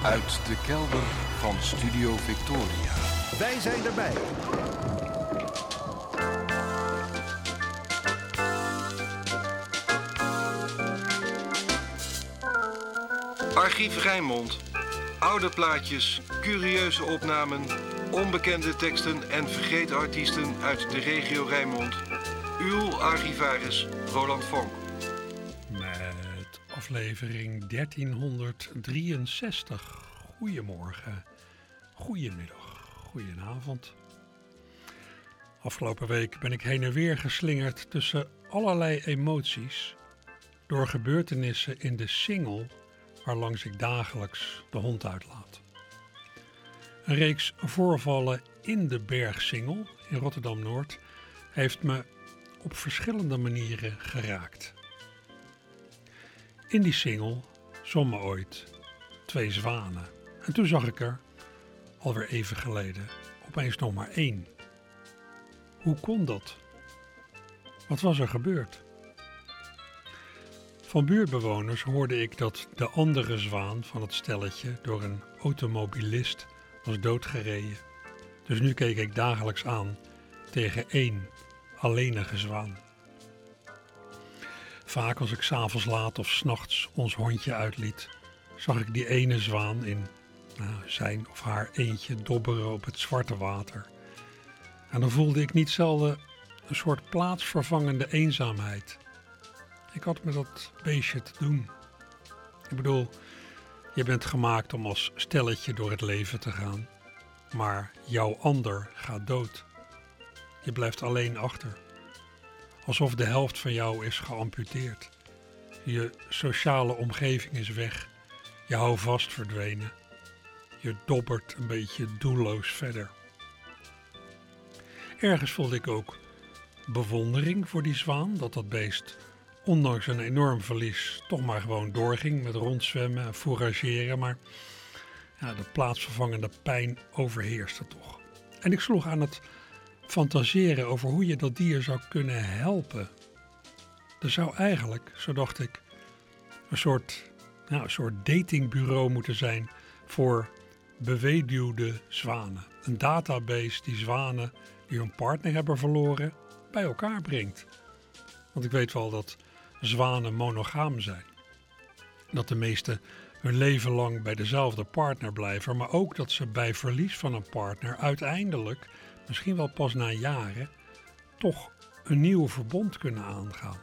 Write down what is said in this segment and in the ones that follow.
Uit de kelder van Studio Victoria. Wij zijn erbij. Archief Rijnmond. Oude plaatjes, curieuze opnamen, onbekende teksten en vergeten artiesten uit de regio Rijnmond. Uw archivaris Roland Vonk. Met aflevering 1363. Goedemorgen, goedemiddag, goedenavond. Afgelopen week ben ik heen en weer geslingerd tussen allerlei emoties door gebeurtenissen in de Singel waarlangs ik dagelijks de hond uitlaat. Een reeks voorvallen in de Bergsingel in Rotterdam-Noord heeft me op verschillende manieren geraakt. In die Singel zwommen ooit 2 zwanen en toen zag ik er, alweer even geleden, opeens nog maar 1. Hoe kon dat? Wat was er gebeurd? Van buurtbewoners hoorde ik dat de andere zwaan van het stelletje door een automobilist was doodgereden. Dus nu keek ik dagelijks aan tegen 1 alleenige zwaan. Vaak als ik 's avonds laat of 's nachts ons hondje uitliet, zag ik die ene zwaan in zijn of haar eentje dobberen op het zwarte water. En dan voelde ik niet zelden een soort plaatsvervangende eenzaamheid. Ik had met dat beestje te doen. Ik bedoel, je bent gemaakt om als stelletje door het leven te gaan. Maar jouw ander gaat dood. Je blijft alleen achter. Alsof de helft van jou is geamputeerd. Je sociale omgeving is weg. Je houvast verdwenen. Je dobbert een beetje doelloos verder. Ergens voelde ik ook bewondering voor die zwaan, dat beest ondanks een enorm verlies toch maar gewoon doorging met rondzwemmen en fourageren, maar de plaatsvervangende pijn overheerste toch. En ik sloeg aan het fantaseren over hoe je dat dier zou kunnen helpen. Er zou eigenlijk, zo dacht ik, een soort datingbureau moeten zijn voor beweduwde zwanen. Een database die zwanen die hun partner hebben verloren bij elkaar brengt. Want ik weet wel dat zwanen monogaam zijn. Dat de meesten hun leven lang bij dezelfde partner blijven, maar ook dat ze bij verlies van een partner uiteindelijk, misschien wel pas na jaren, toch een nieuw verbond kunnen aangaan.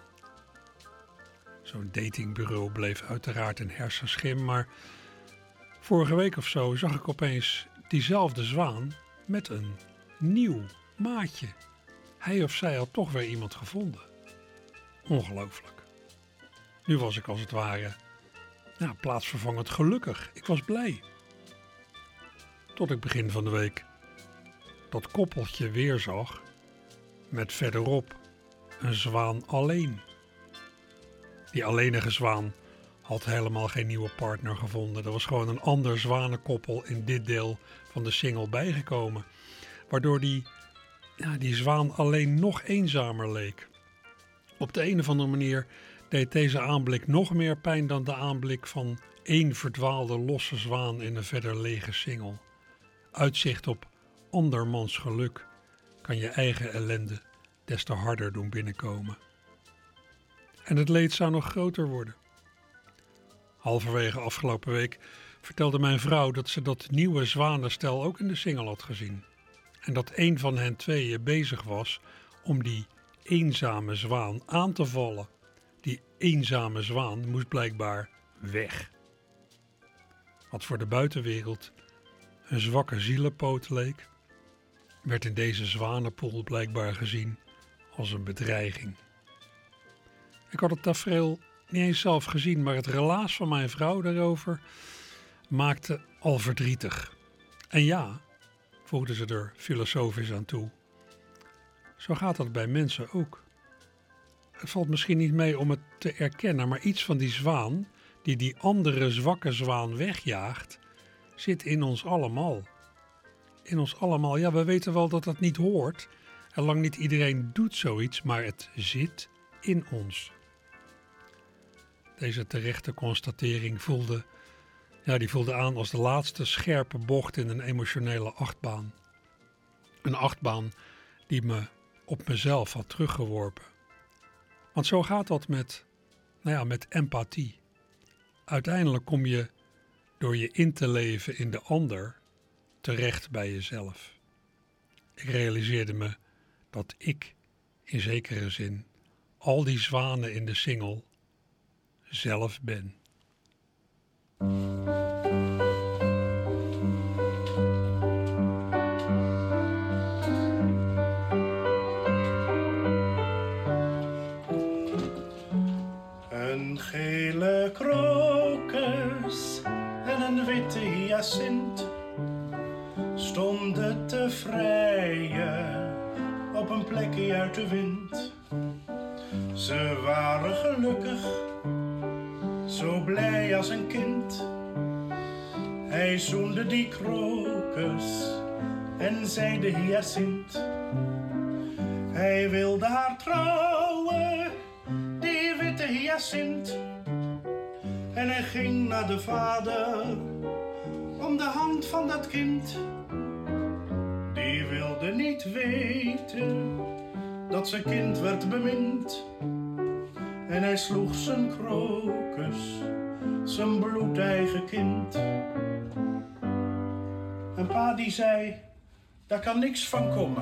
Zo'n datingbureau bleef uiteraard een hersenschim, maar vorige week of zo zag ik opeens diezelfde zwaan met een nieuw maatje. Hij of zij had toch weer iemand gevonden. Ongelooflijk. Nu was ik als het ware plaatsvervangend gelukkig. Ik was blij. Tot ik begin van de week dat koppeltje weer zag met verderop een zwaan alleen. Die alleenige zwaan had helemaal geen nieuwe partner gevonden. Er was gewoon een ander zwanenkoppel in dit deel van de Singel bijgekomen. Waardoor die zwaan alleen nog eenzamer leek. Op de een of andere manier deed deze aanblik nog meer pijn dan de aanblik van 1 verdwaalde losse zwaan in een verder lege Singel. Uitzicht op andermans geluk kan je eigen ellende des te harder doen binnenkomen. En het leed zou nog groter worden. Halverwege afgelopen week vertelde mijn vrouw dat ze dat nieuwe zwanenstel ook in de Singel had gezien. En dat een van hen tweeën bezig was om die eenzame zwaan aan te vallen. Die eenzame zwaan moest blijkbaar weg. Wat voor de buitenwereld een zwakke zielenpoot leek, werd in deze zwanenpoel blijkbaar gezien als een bedreiging. Ik had het tafereel niet eens zelf gezien, maar het relaas van mijn vrouw daarover maakte al verdrietig. En ja, voegde ze er filosofisch aan toe, zo gaat dat bij mensen ook. Het valt misschien niet mee om het te erkennen, maar iets van die zwaan, die andere zwakke zwaan wegjaagt, zit in ons allemaal. In ons allemaal. Ja, we weten wel dat dat niet hoort. En lang niet iedereen doet zoiets, maar het zit in ons. Deze terechte constatering voelde Ja, die voelde aan als de laatste scherpe bocht in een emotionele achtbaan. Een achtbaan die me op mezelf had teruggeworpen. Want zo gaat dat met empathie. Uiteindelijk kom je door je in te leven in de ander terecht bij jezelf. Ik realiseerde me dat ik, in zekere zin, al die zwanen in de singel zelf ben. Een gele krokus en een witte hyacint stonden te vrijen op een plekje uit de wind. Ze waren gelukkig, zo blij als een kind. Hij zoende die krokus en zei de hyacint. Hij wilde haar trouwen, die witte hyacint. En hij ging naar de vader om de hand van dat kind. Die wilde niet weten dat zijn kind werd bemind. En hij sloeg zijn krokus, zijn bloedeigen kind. En pa die zei, daar kan niks van komen.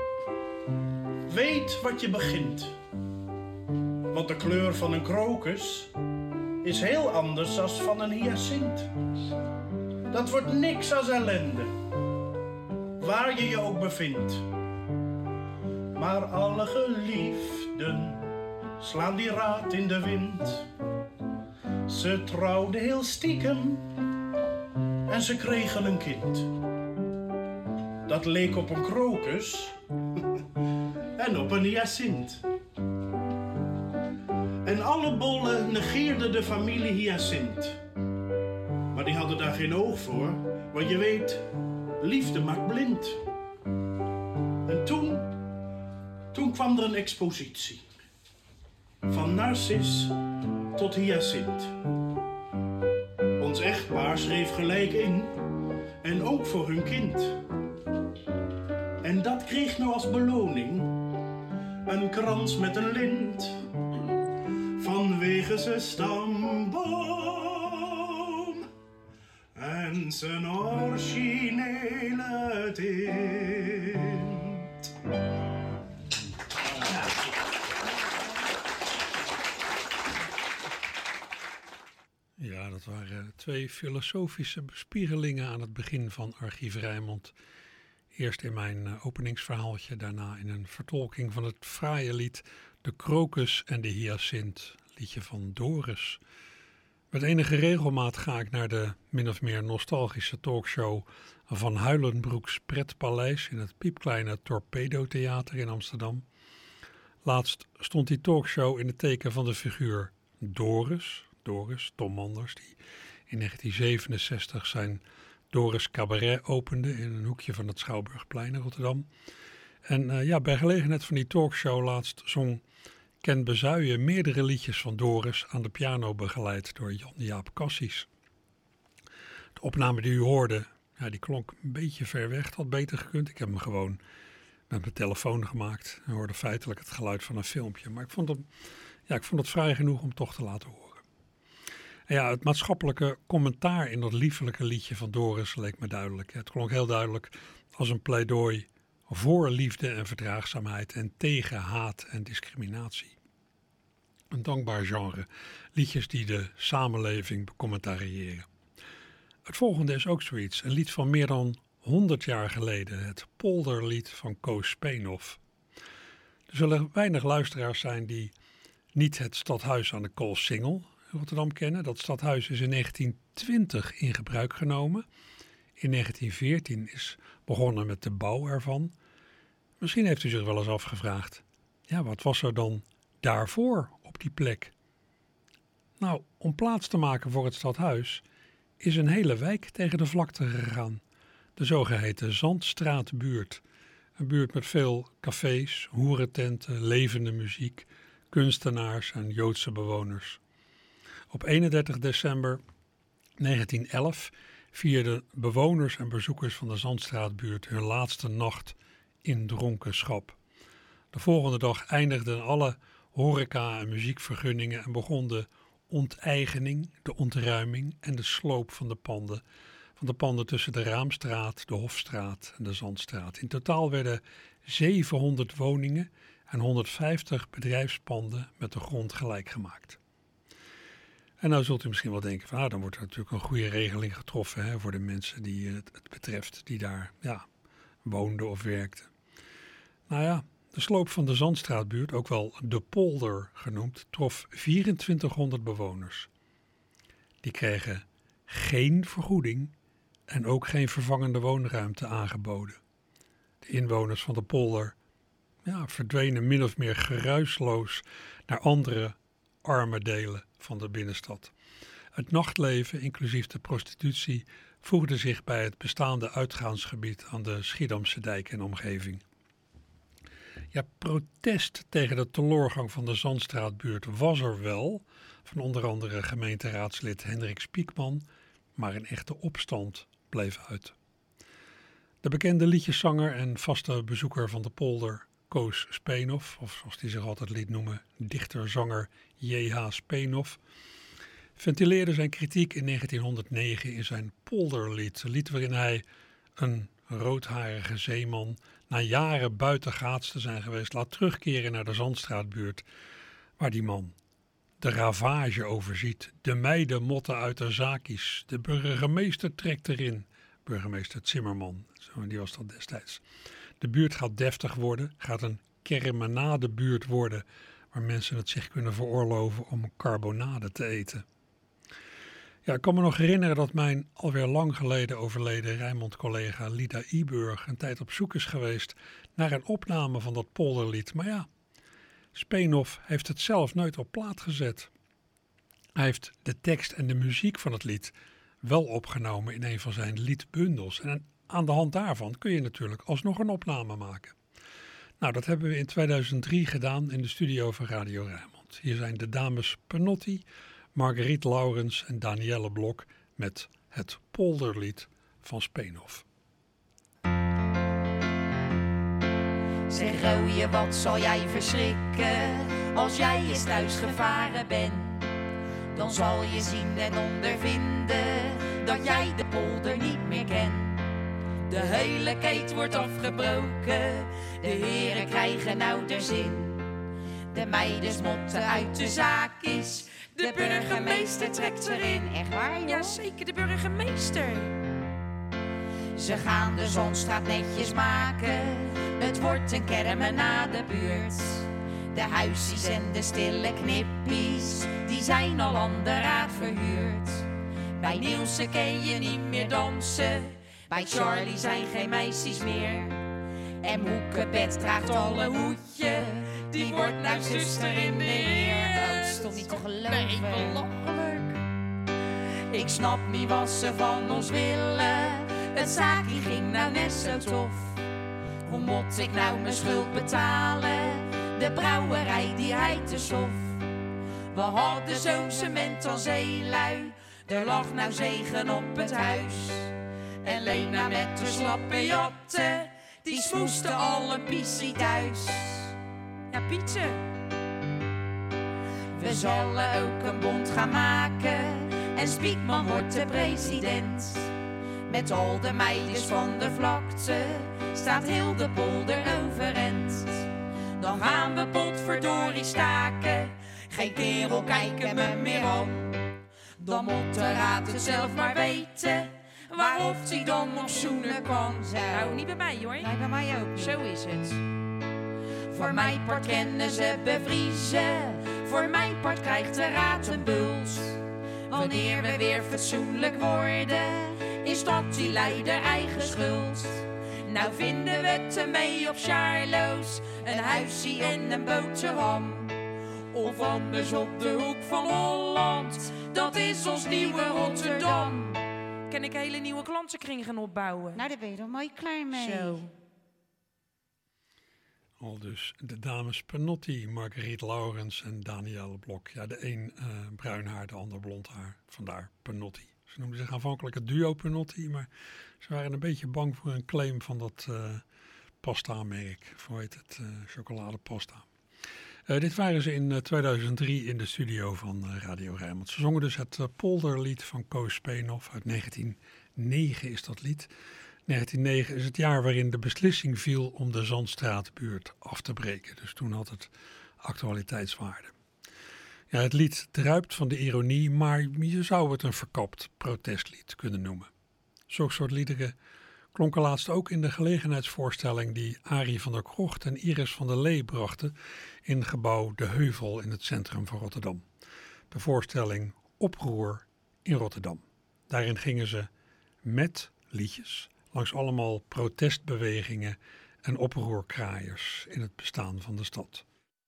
Weet wat je begint. Want de kleur van een krokus is heel anders dan van een hyacint. Dat wordt niks als ellende, waar je je ook bevindt. Maar alle geliefden slaan die raad in de wind. Ze trouwden heel stiekem en ze kregen een kind. Dat leek op een krokus en op een hyacint. En alle bollen negeerden de familie hyacint. Maar die hadden daar geen oog voor, want je weet, liefde maakt blind. En toen kwam er een expositie. Van narcis tot hyacint. Ons echtpaar schreef gelijk in, en ook voor hun kind. En dat kreeg nou als beloning een krans met een lint. Vanwege zijn stamboom en zijn originele tint. Ja, dat waren twee filosofische bespiegelingen aan het begin van Archief Rijnmond. Eerst in mijn openingsverhaaltje, daarna in een vertolking van het fraaie lied De Krokus en de Hyacint, liedje van Doris. Met enige regelmaat ga ik naar de min of meer nostalgische talkshow van Huilenbroeks Pretpaleis in het piepkleine Torpedo Theater in Amsterdam. Laatst stond die talkshow in het teken van de figuur Doris, Tom Manders, die in 1967 zijn Doris Cabaret opende in een hoekje van het Schouwburgplein in Rotterdam. En bij gelegenheid van die talkshow laatst zong Ken Bezuijen meerdere liedjes van Doris aan de piano begeleid door Jan-Jaap Cassis. De opname die u hoorde, die klonk een beetje ver weg, dat had beter gekund. Ik heb hem gewoon met mijn telefoon gemaakt en hoorde feitelijk het geluid van een filmpje. Maar ik vond het fraai genoeg om toch te laten horen. En ja, het maatschappelijke commentaar in dat liefelijke liedje van Doris leek me duidelijk. Het klonk heel duidelijk als een pleidooi voor liefde en verdraagzaamheid en tegen haat en discriminatie. Een dankbaar genre, liedjes die de samenleving becommentariëren. Het volgende is ook zoiets, een lied van meer dan 100 jaar geleden, het polderlied van Koos Speenhof. Er zullen weinig luisteraars zijn die niet het stadhuis aan de Koolsingel in Rotterdam kennen. Dat stadhuis is in 1920 in gebruik genomen. In 1914 is begonnen met de bouw ervan. Misschien heeft u zich wel eens afgevraagd, wat was er dan daarvoor op die plek? Nou, om plaats te maken voor het stadhuis is een hele wijk tegen de vlakte gegaan. De zogeheten Zandstraatbuurt. Een buurt met veel cafés, hoerententen, levende muziek, kunstenaars en Joodse bewoners. Op 31 december 1911 vierden bewoners en bezoekers van de Zandstraatbuurt hun laatste nacht in dronkenschap. De volgende dag eindigden alle horeca- en muziekvergunningen en begon de onteigening, de ontruiming en de sloop van de panden tussen de Raamstraat, de Hofstraat en de Zandstraat. In totaal werden 700 woningen en 150 bedrijfspanden met de grond gelijk gemaakt. En nou zult u misschien wel denken van, dan wordt er natuurlijk een goede regeling getroffen voor de mensen die het betreft, die daar woonden of werkten. Nou ja, de sloop van de Zandstraatbuurt, ook wel de polder genoemd, trof 2400 bewoners. Die kregen geen vergoeding en ook geen vervangende woonruimte aangeboden. De inwoners van de polder verdwenen min of meer geruisloos naar andere arme delen van de binnenstad. Het nachtleven, inclusief de prostitutie, voegde zich bij het bestaande uitgaansgebied aan de Schiedamse dijk en omgeving. Ja, protest tegen de teloorgang van de Zandstraatbuurt was er wel, van onder andere gemeenteraadslid Hendrik Spiekman, maar een echte opstand bleef uit. De bekende liedjeszanger en vaste bezoeker van de polder, Koos Speenhoff, of zoals hij zich altijd liet noemen, dichter-zanger J.H. Speenhoff, ventileerde zijn kritiek in 1909 in zijn Polderlied. Een lied waarin hij een roodharige zeeman, na jaren buitengaats te zijn geweest, laat terugkeren naar de Zandstraatbuurt, waar die man de ravage overziet. De meiden motten uit de zaakjes. De burgemeester trekt erin. Burgemeester Zimmerman, die was dat destijds. De buurt gaat deftig worden, gaat een kermenadebuurt worden, waar mensen het zich kunnen veroorloven om carbonade te eten. Ja, ik kan me nog herinneren dat mijn alweer lang geleden overleden Rijnmond-collega Lida Iburg een tijd op zoek is geweest naar een opname van dat polderlied. Maar ja, Speenhoff heeft het zelf nooit op plaat gezet. Hij heeft de tekst en de muziek van het lied wel opgenomen in een van zijn liedbundels. En aan de hand daarvan kun je natuurlijk alsnog een opname maken. Nou, dat hebben we in 2003 gedaan in de studio van Radio Rijnmond. Hier zijn de dames Penotti, Marguerite Laurens en Danielle Blok met het polderlied van Speenhoff. Zeg Rooie, wat zal jij verschrikken als jij eens thuis gevaren bent? Dan zal je zien en ondervinden dat jij de polder niet meer kent. De hele keet wordt afgebroken, de heren krijgen nou de zin. De meiden motten uit de zaakjes, de burgemeester trekt erin. Echt waar, joh? Ja, zeker, de burgemeester. Ze gaan de Zandstraat netjes maken, het wordt een kermenadebuurt. De huisjes en de stille knippies, die zijn al aan de raad verhuurd. Bij Nielse kun je niet meer dansen, bij Charlie zijn geen meisjes meer. En Moekebed draagt al een hoedje, die wordt nou zuster in de Heer. Dat is toch niet te geloven? Nee, belachelijk. Ik snap niet wat ze van ons willen, het zaakje ging nou net zo tof. Hoe moet ik nou mijn schuld betalen? De brouwerij die heette Sof. We hadden zo'n cement als zeelui, er lag nou zegen op het huis. En Lena met de slappe jatten, die smoesten al een pissie thuis. Ja, Pietje. We zullen ook een bond gaan maken en Spiekman wordt de president. Met al de meisjes van de vlakte staat heel de polder overend. Dan gaan we potverdorie staken, geen kerel kijken me meer aan. Dan moet de raad het zelf maar weten, waarop hij dan nog zoenen kan. Nou, niet bij mij hoor. Nee, bij mij ook. Zo is het. Voor mijn part kennen ze bevriezen, voor mijn part krijgt de raad een bult. Wanneer we weer fatsoenlijk worden, is dat die leider eigen schuld. Nou vinden we het ermee op Charlo's, een huisje en een boterham. Of anders op de hoek van Holland, dat is ons nieuwe Rotterdam. Kan ik hele nieuwe klantenkring gaan opbouwen? Nou, daar ben je toch mooi klaar mee. Zo. Al dus de dames Penotti, Marguerite Laurens en Danielle Blok. Ja, de een bruin haar, de ander blond haar. Vandaar Penotti, Ze noemden zich aanvankelijk het duo Penotti, maar ze waren een beetje bang voor een claim van dat pasta-merk. Hoe heet het? Chocoladepasta. Dit waren ze in 2003 in de studio van Radio Rijnmond. Ze zongen dus het polderlied van Koos Speenhoff uit 1909 is dat lied. 1909 is het jaar waarin de beslissing viel om de Zandstraatbuurt af te breken. Dus toen had het actualiteitswaarde. Ja, het lied druipt van de ironie, maar je zou het een verkapt protestlied kunnen noemen. Zulke soort liederen klonken laatst ook in de gelegenheidsvoorstelling die Arie van der Krocht en Iris van der Lee brachten in gebouw De Heuvel in het centrum van Rotterdam. De voorstelling Oproer in Rotterdam. Daarin gingen ze met liedjes langs allemaal protestbewegingen en oproerkraaiers in het bestaan van de stad.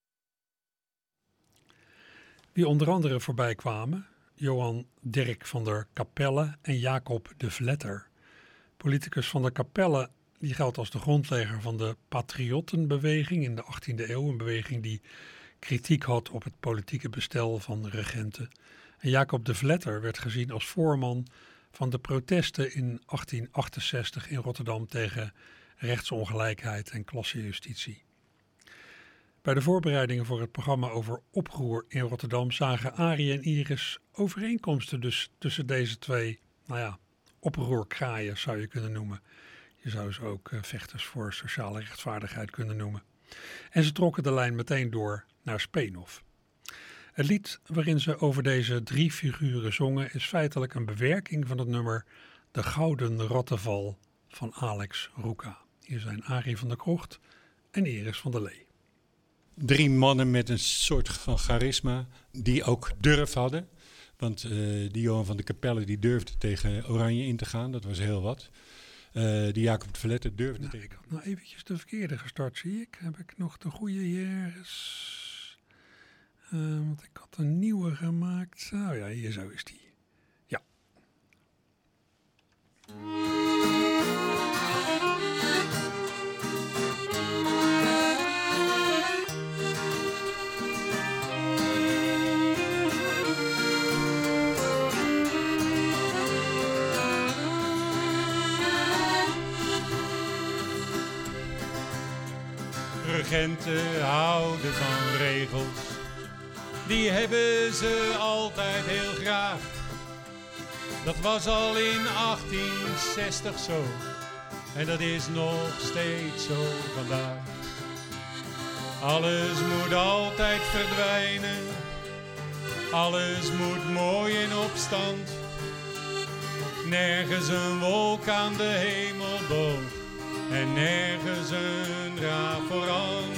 Wie onder andere voorbij kwamen, Johan Dirk van der Capelle en Jacob de Vletter. Politicus van der Capelle die geldt als de grondlegger van de patriottenbeweging in de 18e eeuw. Een beweging die kritiek had op het politieke bestel van regenten. En Jacob de Vletter werd gezien als voorman van de protesten in 1868 in Rotterdam tegen rechtsongelijkheid en klassejustitie. Bij de voorbereidingen voor het programma over oproer in Rotterdam zagen Arie en Iris overeenkomsten dus tussen deze twee, oproerkraaien zou je kunnen noemen. Je zou ze ook vechters voor sociale rechtvaardigheid kunnen noemen. En ze trokken de lijn meteen door naar Speenhoff. Het lied waarin ze over deze drie figuren zongen is feitelijk een bewerking van het nummer De Gouden Rotteval van Alex Roeka. Hier zijn Arie van der Krocht en Iris van der Lee. 3 mannen met een soort van charisma die ook durf hadden. Want die Johan van der Capelle die durfde tegen Oranje in te gaan, dat was heel wat. Die Jacob de Vletter durfde tegen. Ik had nou eventjes de verkeerde gestart, zie ik. Heb ik nog de goede hier? Want ik had een nieuwe gemaakt. Oh ja, hier zo is die. Ja. Regenten houden van regels, die hebben ze altijd heel graag. Dat was al in 1860 zo, en dat is nog steeds zo vandaag. Alles moet altijd verdwijnen, alles moet mooi in opstand. Nergens een wolk aan de hemelboog en nergens een raaforant.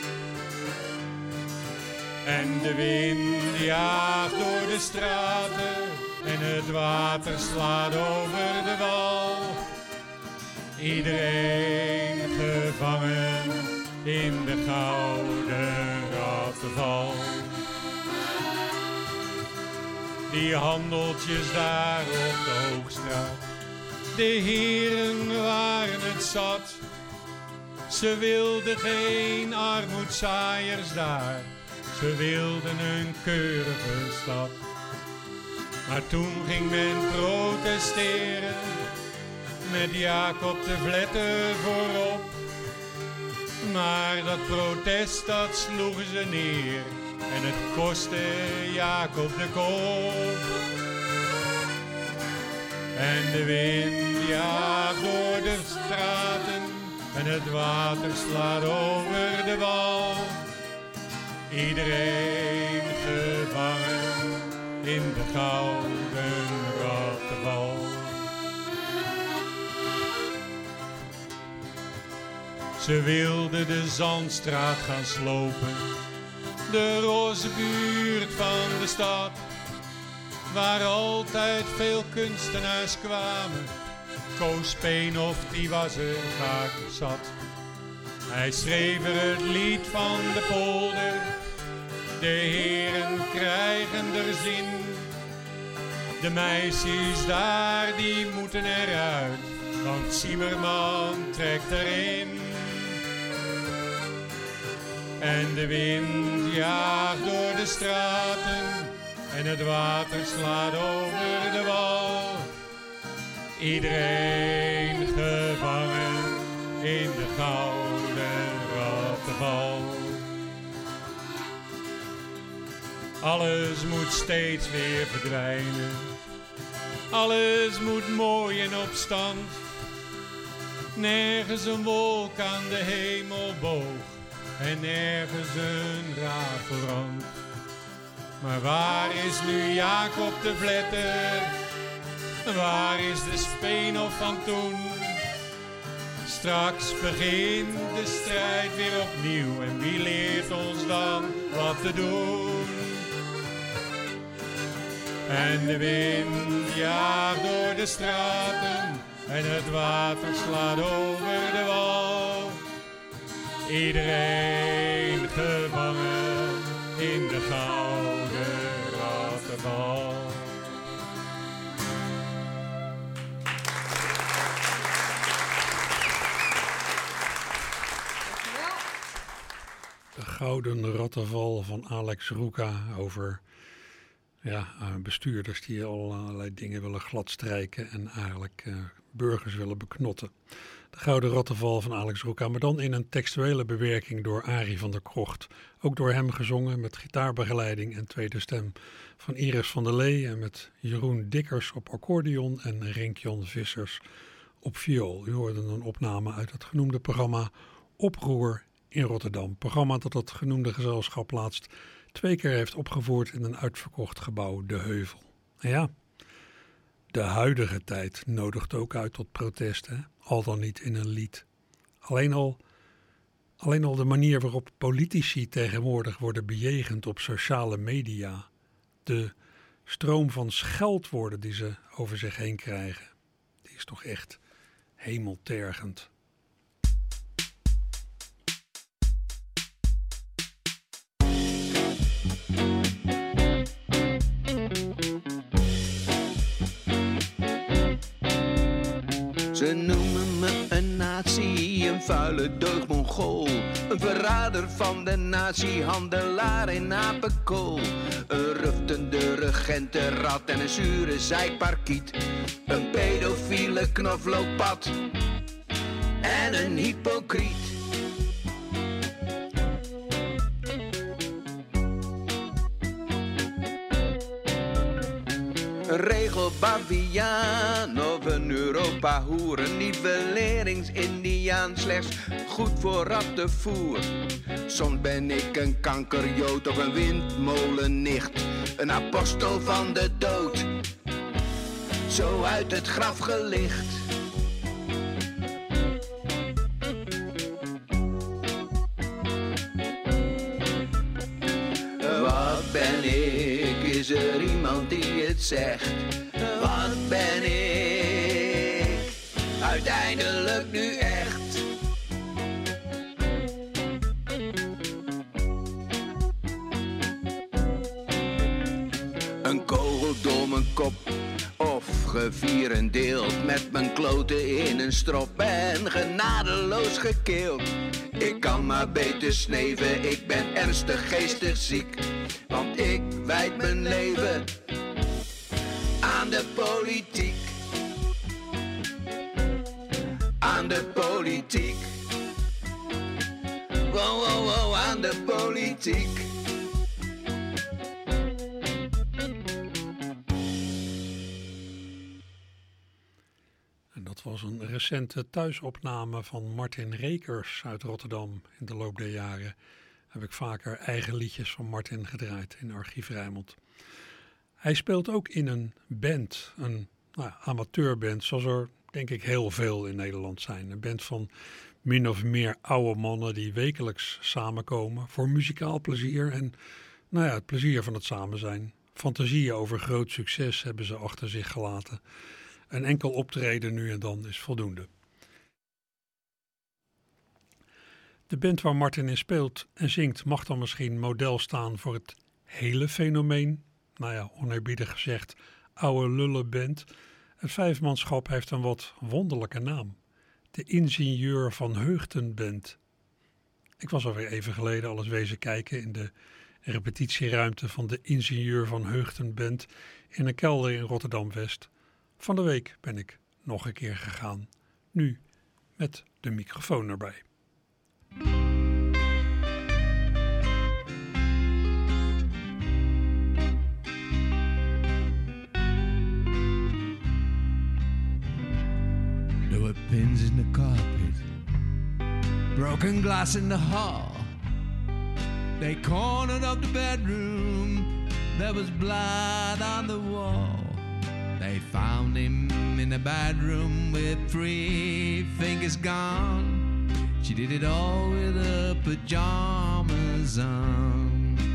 En de wind jaagt door de straten en het water slaat over de wal. Iedereen gevangen in de gouden rattenval. Die handeltjes daar op de Hoogstraat, de heren waren het zat. Ze wilden geen armoedzaaiers daar, ze wilden een keurige stad. Maar toen ging men protesteren, met Jacob de Vletter voorop. Maar dat protest dat sloegen ze neer en het kostte Jacob de kop. En de wind jaagt door de straten en het water slaat over de wal. Iedereen gevangen in de gouden rattenval. Ze wilden de Zandstraat gaan slopen, de roze buurt van de stad, waar altijd veel kunstenaars kwamen. Koos Speenhoff, die was er vaak zat. Hij schreef er het lied van de polder, de heren krijgen er zin. De meisjes daar, die moeten eruit, want Zimmerman trekt erin. En de wind jaagt door de straten en het water slaat over de wal. Iedereen gevangen in de gouden rattenval. Alles moet steeds weer verdwijnen. Alles moet mooi en op stand. Nergens een wolk aan de hemel boog en nergens een rafelrand. Maar waar is nu Jacob de Vletter? Waar is de Speenhof van toen? Straks begint de strijd weer opnieuw en wie leert ons dan wat te doen? En de wind jaagt door de straten en het water slaat over de wal. Iedereen gevangen in de gouden rattenval. De gouden rattenval van Alex Roeka over bestuurders die allerlei dingen willen gladstrijken en eigenlijk burgers willen beknotten. De gouden rattenval van Alex Roeka, maar dan in een textuele bewerking door Arie van der Krocht. Ook door hem gezongen met gitaarbegeleiding en tweede stem van Iris van der Lee en met Jeroen Dikkers op accordeon en Rinkjon Vissers op viool. U hoorde een opname uit het genoemde programma Oproer in Rotterdam. Programma dat het genoemde gezelschap laatst 2 keer heeft opgevoerd in een uitverkocht gebouw, De Heuvel. En ja, de huidige tijd nodigt ook uit tot protesten, al dan niet in een lied. Alleen al de manier waarop politici tegenwoordig worden bejegend op sociale media, de stroom van scheldwoorden die ze over zich heen krijgen, die is toch echt hemeltergend. Ze noemen me een nazi, een vuile deugdmongool, een verrader van de nazi-handelaar in apenkool, een ruftende regentenrat en een zure zijkparkiet, een pedofiele knoflookpad en een hypocriet. Een regelbaviaan of een Europa-hoer, een nivelleringsindiaan, slechts goed voor rattenvoer. Soms ben ik een kankerjood of een windmolennicht, een apostel van de dood, zo uit het graf gelicht. Wat ben ik? Is er iemand die het zegt? Wat ben ik uiteindelijk nu echt? Een kogel door mijn kop of gevierendeeld, met mijn kloten in een strop en genadeloos gekeeld. Ik kan maar beter sneven, ik ben ernstig geestig ziek, want ik wijd mijn leven aan de politiek. Aan de politiek. Wow, wow, wow, aan de politiek. En dat was een recente thuisopname van Martin Rekers uit Rotterdam. In de loop der jaren heb ik vaker eigen liedjes van Martin gedraaid in Archief Rijnmond. Hij speelt ook in een band, een amateurband, zoals er denk ik heel veel in Nederland zijn. Een band van min of meer oude mannen die wekelijks samenkomen voor muzikaal plezier en het plezier van het samen zijn. Fantasieën over groot succes hebben ze achter zich gelaten. Een enkel optreden nu en dan is voldoende. De band waar Martin in speelt en zingt mag dan misschien model staan voor het hele fenomeen. Oneerbiedig gezegd, oude lullenband. Het vijfmanschap heeft een wat wonderlijke naam. De Ingenieur van Heugden Band. Ik was alweer even geleden al eens wezen kijken in de repetitieruimte van de Ingenieur van Heugden Band in een kelder in Rotterdam-West. Van de week ben ik nog een keer gegaan. Nu met de microfoon erbij. There were pins in the carpet, broken glass in the hall. They cornered up the bedroom, there was blood on the wall. They found him in the bedroom with 3 fingers gone. She did it all with her pajamas on.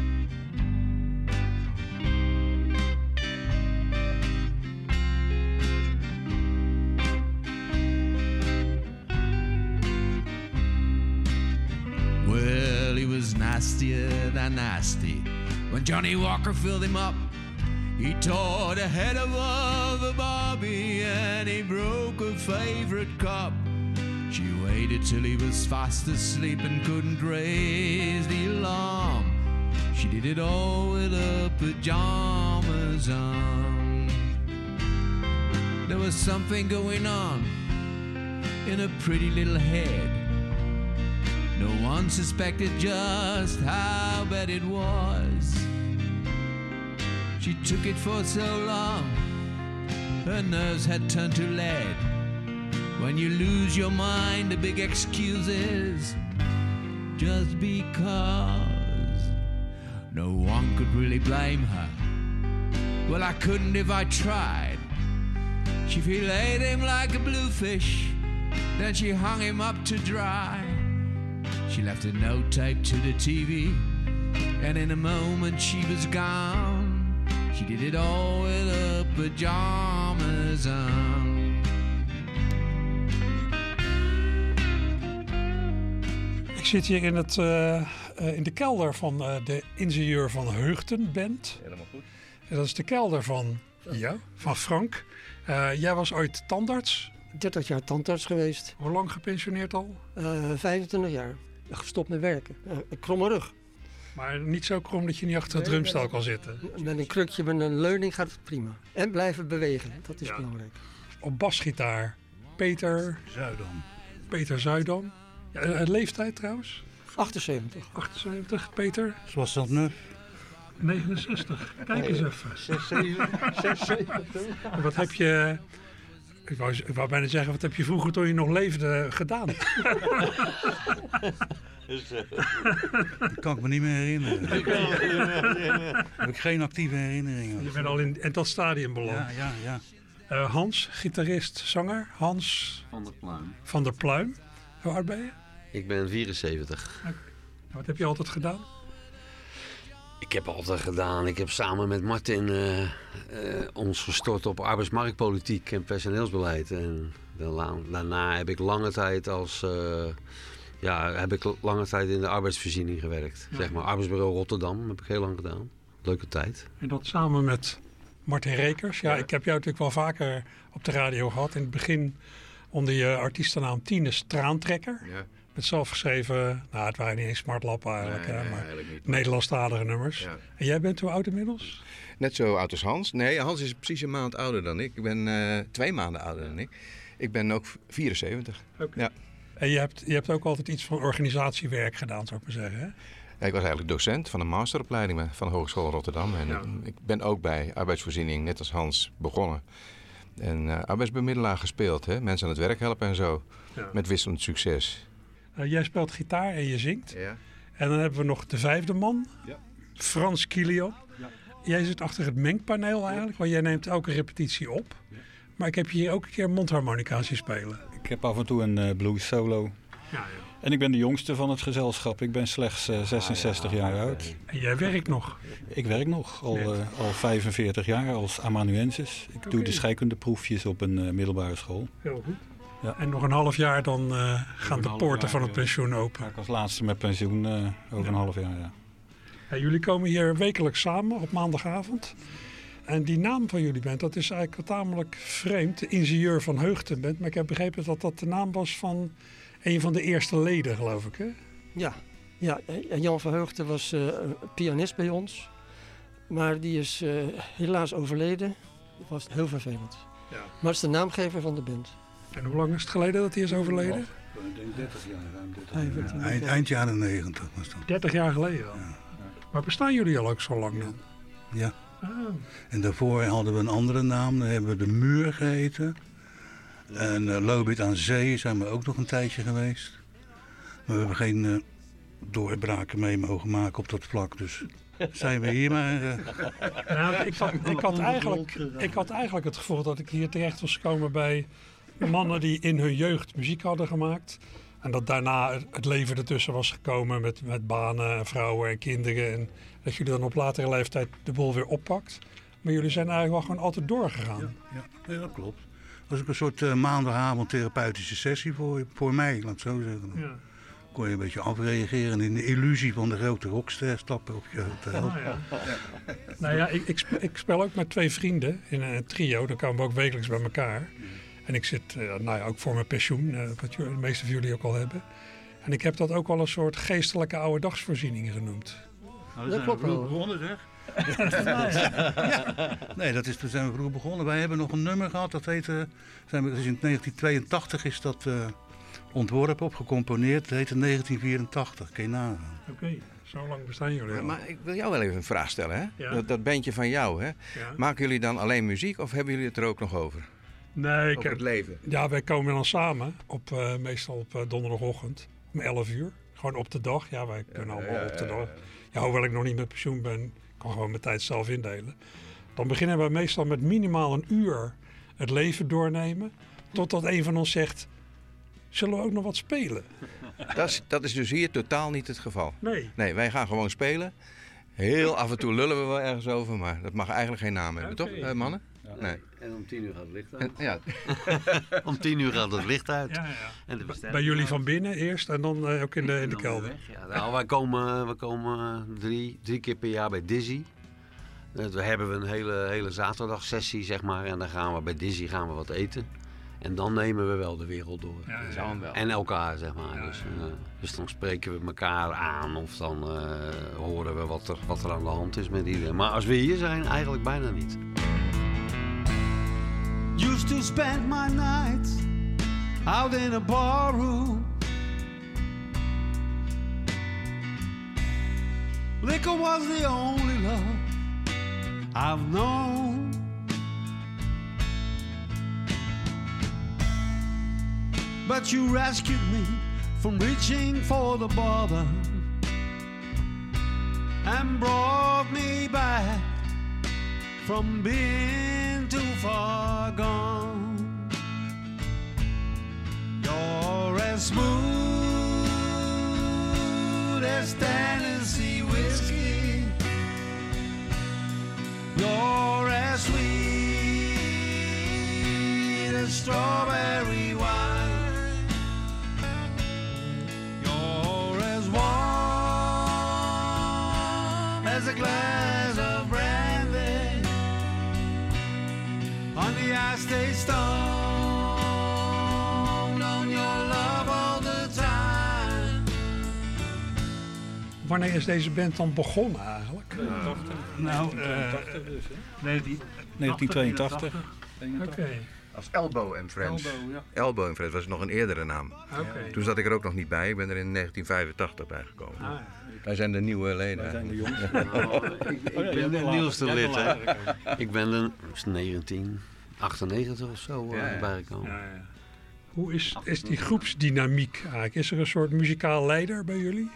Well, he was nastier than nasty. When Johnny Walker filled him up, he tore the head off a Barbie and he broke her favorite cup. She waited till he was fast asleep and couldn't raise the alarm. She did it all with her pajamas on. There was something going on in her pretty little head. No one suspected just how bad it was. She took it for so long, her nerves had turned to lead. When you lose your mind, the big excuses, just because. No one could really blame her. Well, I couldn't if I tried. She filleted him like a bluefish, then she hung him up to dry. She left a note taped to the TV, and in a moment she was gone. She did it all with her pajamas on. Ik zit hier in de kelder van de Ingenieur van Heugten band. Helemaal goed. En dat is de kelder van Frank. Jij was ooit tandarts. 30 jaar tandarts geweest. Hoe lang gepensioneerd al? 25 jaar. Gestopt met werken. Een kromme rug. Maar niet zo krom dat je niet achter het drumstel kan zitten. Met een krukje, met een leuning gaat het prima. En blijven bewegen, dat is belangrijk. Op basgitaar Peter Zuidam. Ja, leeftijd trouwens? 78. 78, Peter? 69. 69. Kijk eens even. 76. Wat heb je... Ik wou bijna zeggen, wat heb je vroeger toen je nog leefde gedaan? Dat kan ik me niet meer herinneren. Heb ik geen actieve herinneringen. Je bent al in dat stadium beland. Ja. Hans, gitarist, zanger. Hans van der Pluim. Hoe oud ben je? Ik ben 74. Okay. Wat heb je altijd gedaan? Ik heb samen met Martin ons gestort op arbeidsmarktpolitiek en personeelsbeleid. En daarna heb ik lange tijd in de arbeidsvoorziening gewerkt. Ja. Zeg maar arbeidsbureau Rotterdam heb ik heel lang gedaan. Leuke tijd. En dat samen met Martin Rekers. Ja, ik heb jou natuurlijk wel vaker op de radio gehad. In het begin onder je artiestennaam Tines Traantrekker. Ja. Met zelfgeschreven, het waren niet eens smartlappen eigenlijk, maar Nederlandstalige nummers. Ja. En jij bent hoe oud inmiddels? Net zo oud als Hans. Nee, Hans is precies een maand ouder dan ik. Ik ben 2 maanden ouder dan ik. Ik ben ook 74. Okay. Ja. En je hebt ook altijd iets van organisatiewerk gedaan, zou ik maar zeggen, hè? Ja, ik was eigenlijk docent van een masteropleiding van de Hogeschool Rotterdam. En ik ben ook bij arbeidsvoorziening, net als Hans, begonnen. En arbeidsbemiddelaar gespeeld, hè? Mensen aan het werk helpen en zo. Ja. Met wisselend succes. Jij speelt gitaar en je zingt. Ja. En dan hebben we nog de 5e man, Frans Kilian. Ja. Jij zit achter het mengpaneel eigenlijk, want jij neemt elke repetitie op. Ja. Maar ik heb je hier ook een keer mondharmonica's zien spelen. Ik heb af en toe een blues solo. Ja. En ik ben de jongste van het gezelschap. Ik ben slechts 66 jaar oud. En jij werkt nog? Ik werk nog al 45 jaar als amanuensis. Ik doe de scheikundeproefjes op een middelbare school. Heel goed. Ja. En nog een half jaar dan gaan de poorten van het pensioen open. Ga ik als laatste met pensioen over een half jaar, ja. Ja, jullie komen hier wekelijks samen op maandagavond. En die naam van jullie band, dat is eigenlijk tamelijk vreemd. De Ingenieur van Heugten band. Maar ik heb begrepen dat dat de naam was van een van de eerste leden, geloof ik, hè? Ja, Jan van Heugten was pianist bij ons. Maar die is helaas overleden. Dat was heel vervelend. Maar het is de naamgever van de band. En hoe lang is het geleden dat hij is overleden? Ik denk 30 jaar. Eind jaren 90 was dat. 30 jaar geleden al. Ja. Maar bestaan jullie al ook zo lang dan? Ja. En daarvoor hadden we een andere naam. Dan hebben we de Muur geheten. En Lobit aan Zee zijn we ook nog een tijdje geweest. Maar we hebben geen doorbraken mee mogen maken op dat vlak. Dus zijn we hier maar... Nou, ik had eigenlijk het gevoel dat ik hier terecht was gekomen bij mannen die in hun jeugd muziek hadden gemaakt. En dat daarna het leven ertussen was gekomen met banen en vrouwen en kinderen. En dat jullie dan op latere leeftijd de boel weer oppakt. Maar jullie zijn eigenlijk wel gewoon altijd doorgegaan. Ja, dat klopt. Dat was ook een soort maandagavond therapeutische sessie voor mij, laat het zo zeggen. Ja. Kon je een beetje afreageren in de illusie van de grote rockster stappen op je hotel. Nou ja, ik speel ook met 2 vrienden in een trio. Dan komen we ook wekelijks bij elkaar. En ik zit ook voor mijn pensioen, wat de meeste van jullie ook al hebben. En ik heb dat ook wel een soort geestelijke ouderdagsvoorziening genoemd. Nou, dat klopt wel. Begonnen, zeg. Nee, toen zijn we vroeg begonnen. Wij hebben nog een nummer gehad, dat heette... in 1982 is dat ontworpen, gecomponeerd. Het heette 1984, kun je nagaan. Oké, zo lang bestaan jullie al. Maar ik wil jou wel even een vraag stellen, hè? Ja? Dat bandje van jou, hè? Ja. Maken jullie dan alleen muziek of hebben jullie het er ook nog over? Nee, over het leven? Ja, wij komen dan samen, meestal op donderdagochtend, om 11 uur. Gewoon op de dag. Ja, wij kunnen allemaal op de dag. Ja, hoewel ik nog niet met pensioen ben, ik kan gewoon mijn tijd zelf indelen. Dan beginnen we meestal met minimaal een uur het leven doornemen. Totdat een van ons zegt, zullen we ook nog wat spelen? Dat is dus hier totaal niet het geval. Nee, wij gaan gewoon spelen. Heel af en toe lullen we wel ergens over, maar dat mag eigenlijk geen naam hebben, toch, mannen? Ja, nee. En om 10 uur gaat het licht uit. Ja. Om 10 uur gaat het licht uit. Ja. En bij jullie van binnen eerst en dan ook in de kelder? Ja, nou, we komen drie keer per jaar bij Dizzy. Dan hebben we een hele zaterdagsessie, zeg maar. En dan gaan we bij Dizzy wat eten. En dan nemen we wel de wereld door. Ja. Wel. En elkaar, zeg maar. Dus dan spreken we elkaar aan of dan horen we wat er aan de hand is met iedereen. Maar als we hier zijn, eigenlijk bijna niet. Used to spend my nights out in a barroom. Liquor was the only love I've known. But you rescued me from reaching for the bottom and brought me back from being too far gone. You're as smooth as Tennessee whiskey. You're as sweet as strawberry wine. You're as warm as a glass of brandy. Honey, I stay stoned on your love all the time. Wanneer is deze band dan begonnen eigenlijk? 1982. Oké. Als Elbow and Friends. Elbow and Friends was nog een eerdere naam. Okay. Toen zat ik er ook nog niet bij. Ik ben er in 1985 bij gekomen. Wij zijn de nieuwe leden. Wij zijn de jongste. Ik ben het nieuwste lid. Hè. Ik ben er 1998 of zo bijgekomen. Ja. Hoe is die groepsdynamiek eigenlijk? Is er een soort muzikaal leider bij jullie?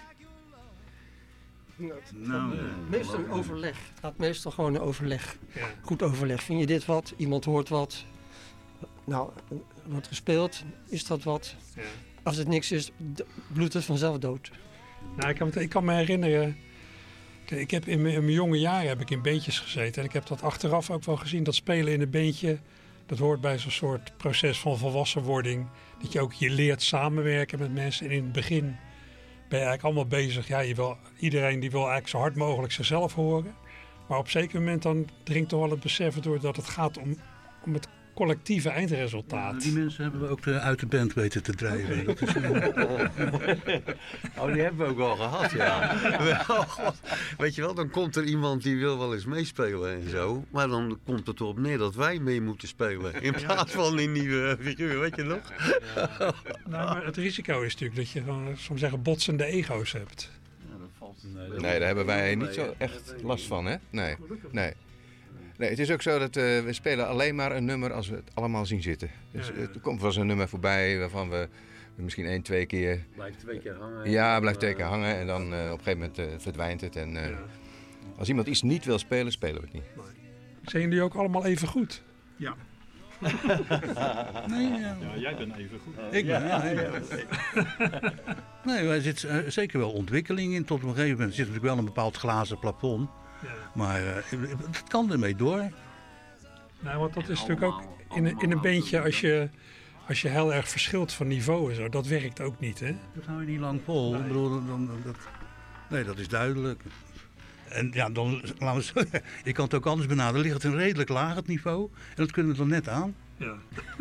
Meestal een overleg. Het gaat meestal gewoon een overleg. Ja. Goed overleg. Vind je dit wat? Iemand hoort wat. Nou, wordt gespeeld. Is dat wat? Ja. Als het niks is, bloedt het vanzelf dood. Nou, ik kan me herinneren. Ik heb in mijn jonge jaren heb ik in bandjes gezeten. En ik heb dat achteraf ook wel gezien. Dat spelen in een bandje, dat hoort bij zo'n soort proces van volwassenwording. Dat je ook leert samenwerken met mensen. En in het begin ben je eigenlijk allemaal bezig. Ja, iedereen die wil eigenlijk zo hard mogelijk zichzelf horen. Maar op een zeker moment dan dringt toch wel het besef door dat het gaat om het collectieve eindresultaat. Die mensen hebben we ook uit de band weten te drijven. Dat is, die hebben we ook al gehad, ja. Weet je wel, dan komt er iemand die wil wel eens meespelen en zo. Maar dan komt het erop neer dat wij mee moeten spelen. In plaats van die nieuwe figuur, weet je nog? Nou, maar het risico is natuurlijk dat je gewoon, soms zeggen, botsende ego's hebt. Nee, daar hebben wij niet zo echt last van, hè? Nee. Nee, het is ook zo dat we spelen alleen maar een nummer als we het allemaal zien zitten. Dus er komt wel eens een nummer voorbij waarvan we misschien 1, 2 keer... Blijft 2 keer hangen. Ja, blijft 2 keer hangen en dan op een gegeven moment verdwijnt het. En als iemand iets niet wil spelen, spelen we het niet. Zijn jullie ook allemaal even goed? Ja. Nee, ja, jij bent even goed. Ik ben, Nee, er zit zeker wel ontwikkeling in. Tot op een gegeven moment zit natuurlijk wel een bepaald glazen plafond. Ja. Maar het kan ermee door. Nou, want dat is natuurlijk ook in een bandje als je heel erg verschilt van niveau en zo. Dat werkt ook niet, hè? Dat hou je niet lang vol. Nee. Ik bedoel, nee, dat is duidelijk. En ja, dan laten we zeggen, ik kan het ook anders benaderen. Ligt het een redelijk laag het niveau en dat kunnen we dan net aan. Ja.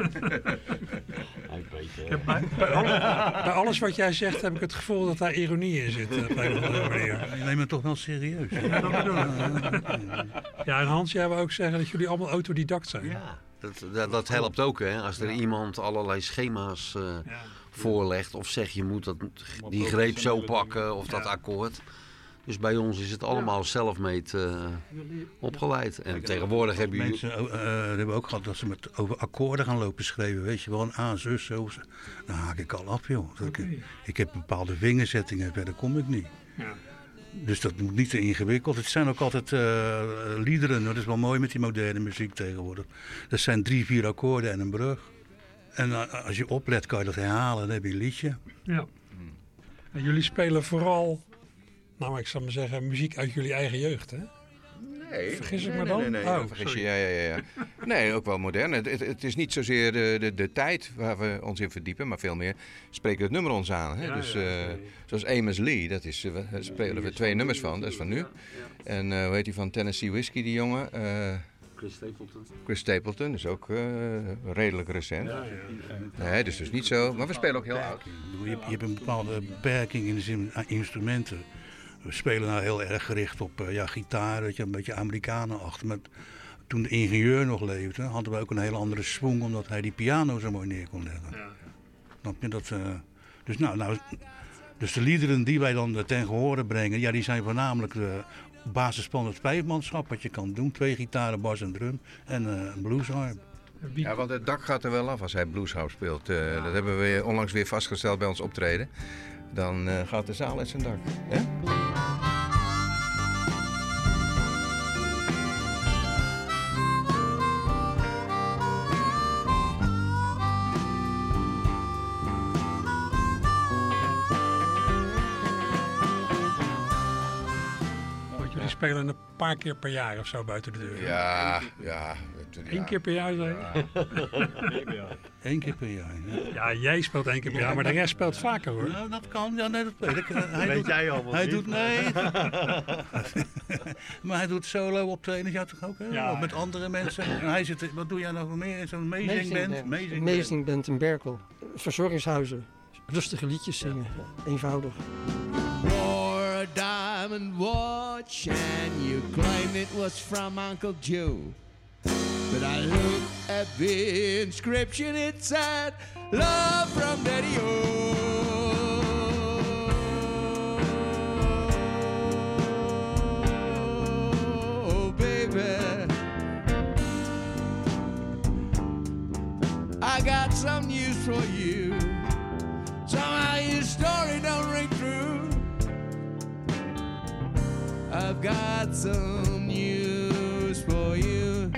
Bij alles wat jij zegt heb ik het gevoel dat daar ironie in zit. Op een of andere manier. Je neemt het toch wel serieus. Ja, dat bedoel ik. Ja, en Hans, jij wil ook zeggen dat jullie allemaal autodidact zijn. Ja, dat helpt ook, hè. Als er iemand allerlei schema's voorlegt of zegt je moet die greep zo pakken of dat akkoord. Dus bij ons is het allemaal self-made opgeleid. En tegenwoordig hebben jullie... Mensen hebben ook gehad dat ze over akkoorden gaan lopen schrijven. Weet je wel, een A, zus, zo. Dan haak ik al af, joh. Ik heb bepaalde vingerzettingen, verder kom ik niet. Ja. Dus dat moet niet te ingewikkeld. Het zijn ook altijd liederen. Dat is wel mooi met die moderne muziek tegenwoordig. Dat zijn 3, 4 akkoorden en een brug. En als je oplet kan je dat herhalen, dan heb je een liedje. Ja. En jullie spelen vooral... Nou, ik zou maar zeggen, muziek uit jullie eigen jeugd, hè? Nee. Vergis ik me dan? Nee, vergis je, ja. Nee, ook wel modern. Het is niet zozeer de tijd waar we ons in verdiepen, maar veel meer spreken het nummer ons aan. Hè? Ja, dus zoals Amos Lee, daar spelen we 2 nummers van, dat is van nu. En hoe heet die van Tennessee Whiskey, die jongen? Chris Stapleton is ook redelijk recent. Nee, dus niet zo, maar we spelen ook heel oud. Je hebt een bepaalde beperking in de zin aan instrumenten. We spelen nou heel erg gericht op gitaar, weet je, een beetje Amerikanen achter. Maar toen de ingenieur nog leefde, hadden we ook een hele andere swing, omdat hij die piano zo mooi neer kon leggen. Ja. Snap je dat? Dus de liederen die wij dan ten gehore brengen, ja, die zijn voornamelijk de basis van het 5-manschap, wat je kan doen. 2 gitaren, bas en drum en een bluesharp. Ja, want het dak gaat er wel af als hij bluesharp speelt. Dat hebben we onlangs weer vastgesteld bij ons optreden. Dan gaat de zaal uit zijn dak. Hè? Jullie spelen een paar keer per jaar of zo buiten de deur. Ja. 1 keer per jaar, zei je? 1 keer per jaar. Ja, jij speelt 1 keer per jaar, maar de rest speelt vaker, hoor. Nou, dat kan. Ja, nee, dat weet ik. Jij allemaal Hij doet, nee. Maar hij doet solo optredens, ja toch ook? Hè? Ja, met andere mensen. En hij zit, wat doe jij nog meer in zo'n meezingband? Meezingband in Berkel. Verzorgingshuizen. Rustige liedjes zingen. Eenvoudig. A diamond watch and you claim it was from Uncle Joe. But I looked at the inscription, it said, love from Daddy Oh, baby, I got some news for you. Somehow your story don't ring true. I've got some news for you.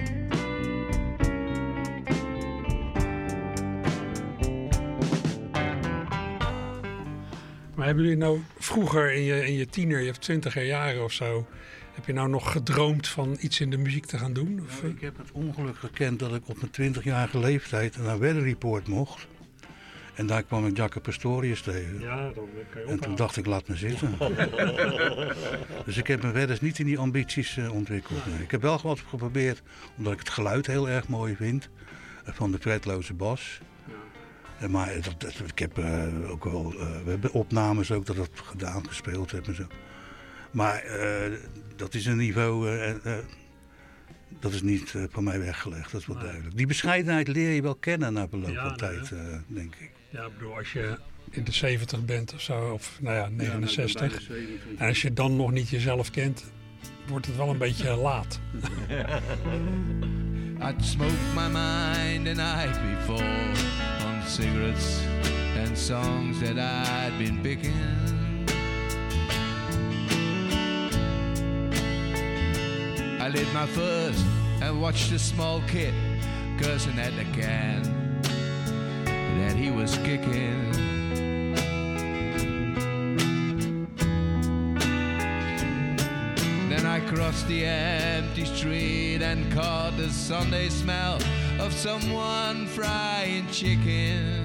Maar hebben jullie nou vroeger in je tiener, je 20er jaren of zo, heb je nou nog gedroomd van iets in de muziek te gaan doen? Of? Nou, ik heb het ongeluk gekend dat ik op mijn 20-jarige leeftijd naar Weather Report mocht. En daar kwam ik Jaco Pastorius tegen. Ja, dan kan je ophouden. En toen dacht ik, laat me zitten. Dus ik heb me verder niet in die ambities ontwikkeld. Nee. Ik heb wel wat geprobeerd, omdat ik het geluid heel erg mooi vind. van de fretloze bas. Maar ik heb ook wel, we hebben opnames ook dat het gedaan, gespeeld hebben en zo. Maar dat is een niveau, dat is niet van mij weggelegd, dat is wel duidelijk. Die bescheidenheid leer je wel kennen na verloop van tijd, denk ik. Ja, ik bedoel, als je in de 70 bent of zo, of 69. En als je dan nog niet jezelf kent, wordt het wel een beetje laat. I'd smoked my mind the night before on cigarettes and songs that I'd been picking. I lit my first and watched a small kid cursing at the can that he was kicking. Then I crossed the empty street and caught the Sunday smell of someone frying chicken.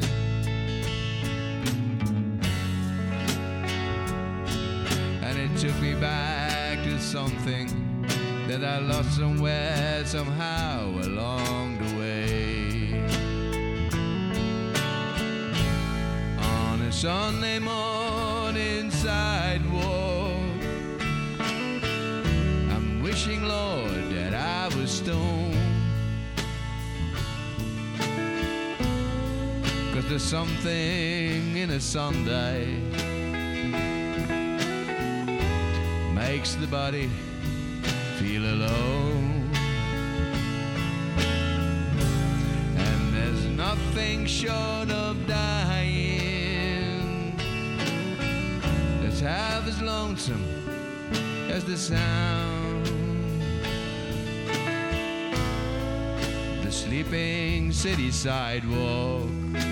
And it took me back to something that I lost somewhere, somehow along the way. On a Sunday morning sidewalk, I'm wishing, Lord, that I was stoned. 'Cause there's something in a Sunday makes the body feel alone. And there's nothing short of dying that's half as lonesome as the sound. The sleeping city sidewalk,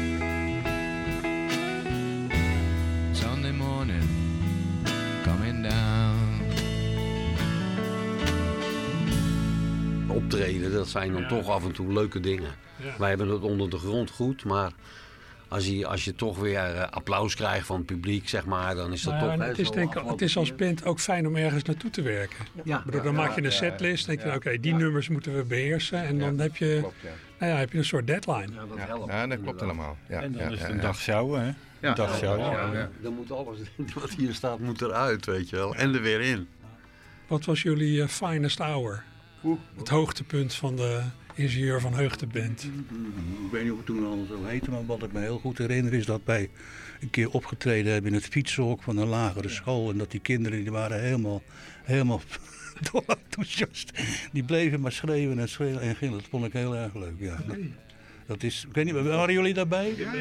Sunday morning coming down. Optreden, dat zijn dan toch af en toe leuke dingen. Ja. Wij hebben het onder de grond goed, maar als je toch weer applaus krijgt van het publiek, zeg maar, dan is dat toch... Het is als band ook fijn om ergens naartoe te werken. Ja. Ik bedoel, dan maak je een setlist, denk je, oké, die nummers moeten we beheersen. En dan heb je, heb je een soort deadline. Ja, dat helpt. Ja, dat klopt helemaal. Ja, en dan is het een dag show, hè? Ja. Dag show. Dan moet alles wat hier staat, moet eruit, weet je wel. En er weer in. Wat was jullie finest hour? Het hoogtepunt van de Ingenieur van Heugden band. Ik weet niet of het toen al zo heette, maar wat ik me heel goed herinner is dat wij een keer opgetreden hebben in het fietsenhok van een lagere school. En dat die kinderen, die waren helemaal enthousiast. Die bleven maar schreeuwen en gillen. Dat vond ik heel erg leuk, ja. Dat is, ik weet niet, waren jullie daarbij? Ja,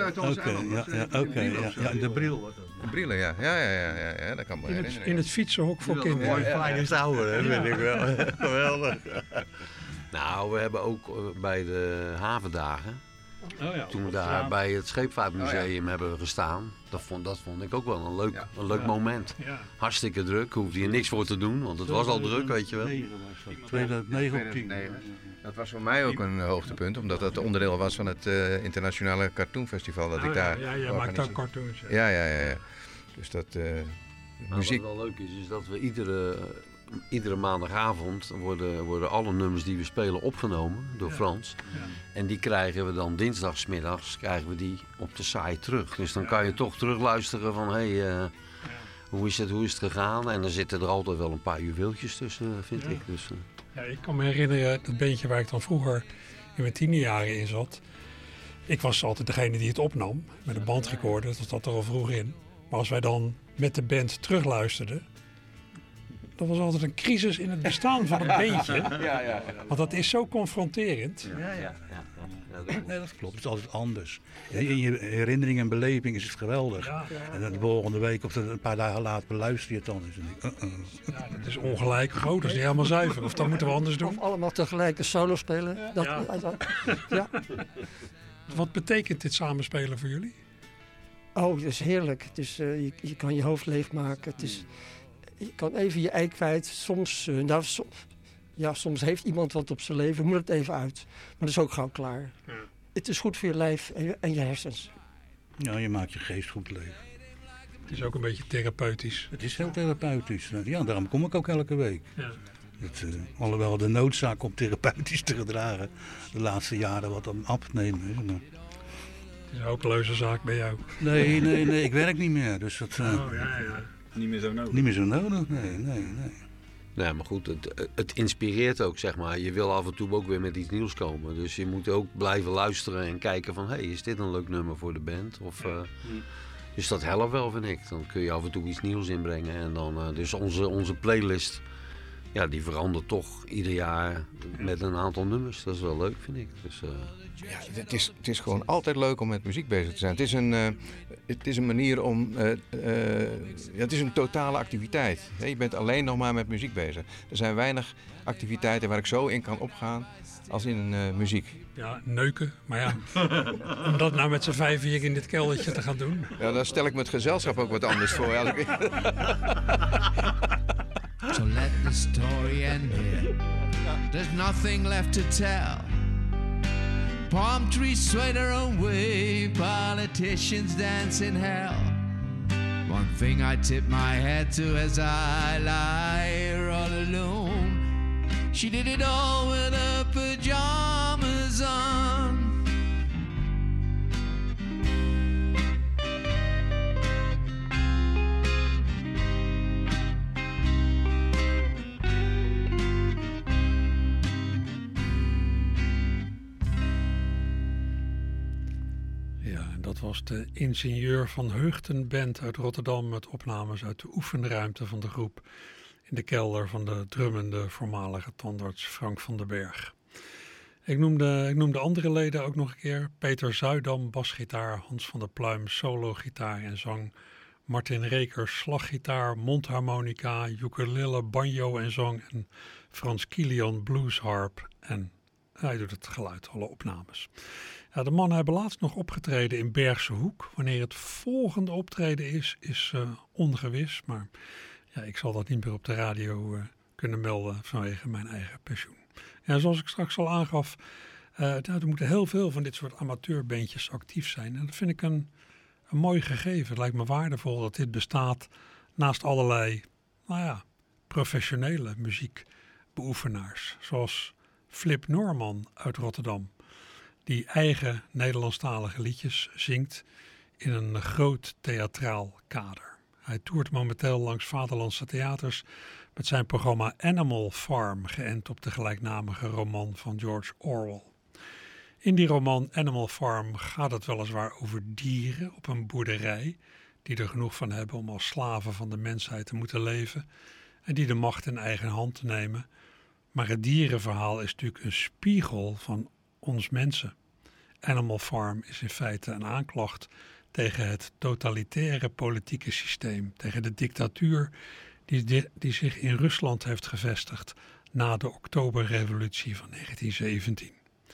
de bril was dat. De brillen, ja, dat kan me herinneren. In het fietsenhok voor kinderen. Mooi fijn houden, hè, vind ik wel. Geweldig. Nou, we hebben ook bij de havendagen, toen we daar bij het Scheepvaartmuseum hebben gestaan, dat vond ik ook wel een leuk moment. Ja. Hartstikke druk, hoefde je niks voor te doen, want het was al druk, weet je wel. 2009 of 10. Dat was voor mij ook een hoogtepunt, omdat dat onderdeel was van het internationale cartoonfestival dat ik daar... Ja, je maakt ook cartoons. Ja. Dus dat... muziek... Wat wel leuk is dat we iedere maandagavond worden alle nummers die we spelen opgenomen door Frans. Ja. En die krijgen we dan dinsdagsmiddags op de site terug. Dus dan kan je toch terugluisteren van hoe is het gegaan? En dan zitten er altijd wel een paar juweeltjes tussen, vind ik. Dus, ja, ik kan me herinneren, dat bandje waar ik dan vroeger in mijn tienerjaren in zat. Ik was altijd degene die het opnam met een bandrecorder, dat zat er al vroeg in. Maar als wij dan met de band terugluisterden, dat was altijd een crisis in het bestaan van een bandje. Ja. Want dat is zo confronterend. Ja. Nee, dat klopt. Het is altijd anders. In je herinnering en beleving is het geweldig. Ja. En dan de volgende week of een paar dagen later beluister je het dan. Ja, dat is ongelijk. Dat is niet helemaal zuiver. Of dat moeten we anders doen. Of allemaal tegelijk een solo spelen. Ja. Wat betekent dit samenspelen voor jullie? Oh, het is heerlijk. Het is, je kan je hoofd leegmaken. Het is... Je kan even je ei kwijt. Soms heeft iemand wat op zijn leven, moet het even uit. Maar dat is ook gauw klaar. Ja. Het is goed voor je lijf en je hersens. Ja, je maakt je geest goed leeg. Het is ook een beetje therapeutisch. Het is heel therapeutisch. Ja, daarom kom ik ook elke week. Alhoewel de noodzaak om therapeutisch te gedragen de laatste jaren wat aan afnemen is. Maar... Het is een hopeleuze zaak bij jou. Nee, ik werk niet meer. Dus dat, Niet meer zo nodig. Niet meer zo nodig, nee. Nee, maar goed, het inspireert ook, zeg maar. Je wil af en toe ook weer met iets nieuws komen. Dus je moet ook blijven luisteren en kijken van... is dit een leuk nummer voor de band? Dus dat helpt wel, vind ik. Dan kun je af en toe iets nieuws inbrengen. En dan, dus onze playlist, die verandert toch ieder jaar met een aantal nummers. Dat is wel leuk, vind ik. Dus, het is gewoon altijd leuk om met muziek bezig te zijn. Het is een manier om... het is een totale activiteit. Je bent alleen nog maar met muziek bezig. Er zijn weinig activiteiten waar ik zo in kan opgaan als in muziek. Ja, neuken. Maar ja, om dat nou met z'n 5 hier in dit keldertje te gaan doen. Ja, dan stel ik me het gezelschap ook wat anders voor. So let the story end here. There's nothing left to tell. Palm trees sway their own way, politicians dance in hell. One thing I tip my head to as I lie here all alone. She did it all with her pajamas on. Dat was de Ingenieur van Heugten Band uit Rotterdam met opnames uit de oefenruimte van de groep in de kelder van de drummende voormalige tandarts Frank van den Berg. Ik noemde andere leden ook nog een keer. Peter Zuidam, basgitaar, Hans van der Pluim, solo-gitaar en zang, Martin Rekers, slaggitaar, mondharmonica, ukulele, banjo en zang en Frans Kilian, bluesharp en hij doet het geluid, alle opnames. Ja, de mannen hebben laatst nog opgetreden in Bergse Hoek. Wanneer het volgende optreden is ongewis. Maar ja, ik zal dat niet meer op de radio kunnen melden vanwege mijn eigen pensioen. Ja, zoals ik straks al aangaf, er moeten heel veel van dit soort amateurbandjes actief zijn. En dat vind ik een mooi gegeven. Het lijkt me waardevol dat dit bestaat naast allerlei professionele muziekbeoefenaars. Zoals Flip Norman uit Rotterdam. Die eigen Nederlandstalige liedjes zingt in een groot theatraal kader. Hij toert momenteel langs vaderlandse theaters met zijn programma Animal Farm, geënt op de gelijknamige roman van George Orwell. In die roman Animal Farm gaat het weliswaar over dieren op een boerderij, die er genoeg van hebben om als slaven van de mensheid te moeten leven en die de macht in eigen hand te nemen. Maar het dierenverhaal is natuurlijk een spiegel van ons mensen. Animal Farm is in feite een aanklacht tegen het totalitaire politieke systeem, tegen de dictatuur die zich in Rusland heeft gevestigd na de Oktoberrevolutie van 1917.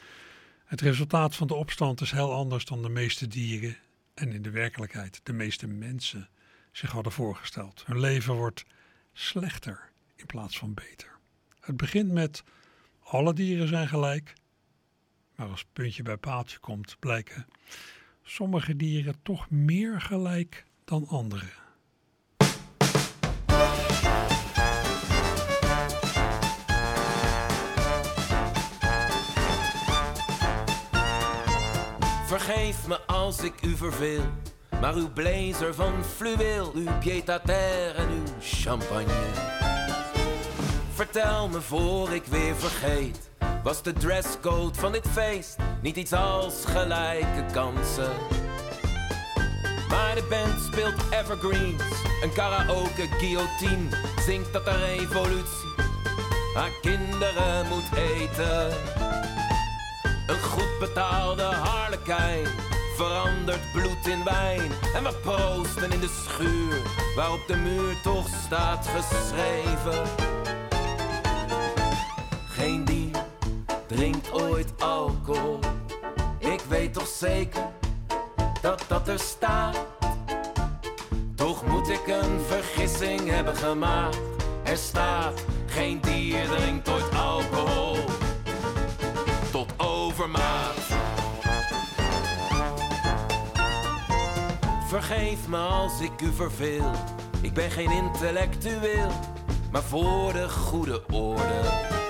Het resultaat van de opstand is heel anders dan de meeste dieren en in de werkelijkheid de meeste mensen zich hadden voorgesteld. Hun leven wordt slechter in plaats van beter. Het begint met alle dieren zijn gelijk. Maar als puntje bij paaltje komt, blijken sommige dieren toch meer gelijk dan andere. Vergeef me als ik u verveel, maar uw blazer van fluweel, uw pied-à-terre en uw champagne. Vertel me voor ik weer vergeet, was de dresscode van dit feest niet iets als gelijke kansen? Maar de band speelt evergreens, een karaoke guillotine zingt dat de revolutie haar kinderen moet eten. Een goed betaalde harlekijn verandert bloed in wijn en we proosten in de schuur waarop de muur toch staat geschreven. Geen dier drinkt ooit alcohol. Ik weet toch zeker dat dat er staat. Toch moet ik een vergissing hebben gemaakt. Er staat, geen dier drinkt ooit alcohol. Tot overmaat. Vergeef me als ik u verveel. Ik ben geen intellectueel. maar voor de goede orde.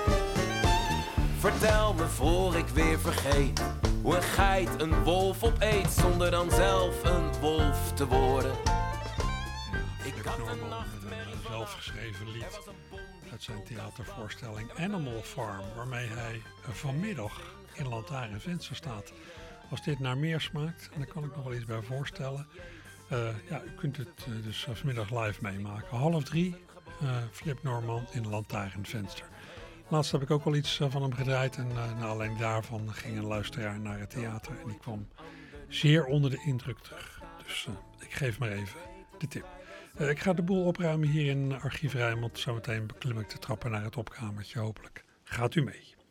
Vertel me voor ik weer vergeet hoe een geit een wolf opeet zonder dan zelf een wolf te worden. Ik had een nachtmerrie een zelfgeschreven lied uit zijn theatervoorstelling Animal Farm, waarmee hij vanmiddag in Lantaarnvenster staat. Als dit naar meer smaakt, en daar kan ik nog wel iets bij voorstellen. U kunt het dus vanmiddag live meemaken. 2:30, Flip Norman in Lantaarnvenster. Laatst heb ik ook al iets van hem gedraaid en naar aanleiding daarvan ging een luisteraar naar het theater en die kwam zeer onder de indruk terug. Dus ik geef maar even de tip. Ik ga de boel opruimen hier in Archief Rijnmond. Zometeen beklim ik de trappen naar het opkamertje. Hopelijk gaat u mee.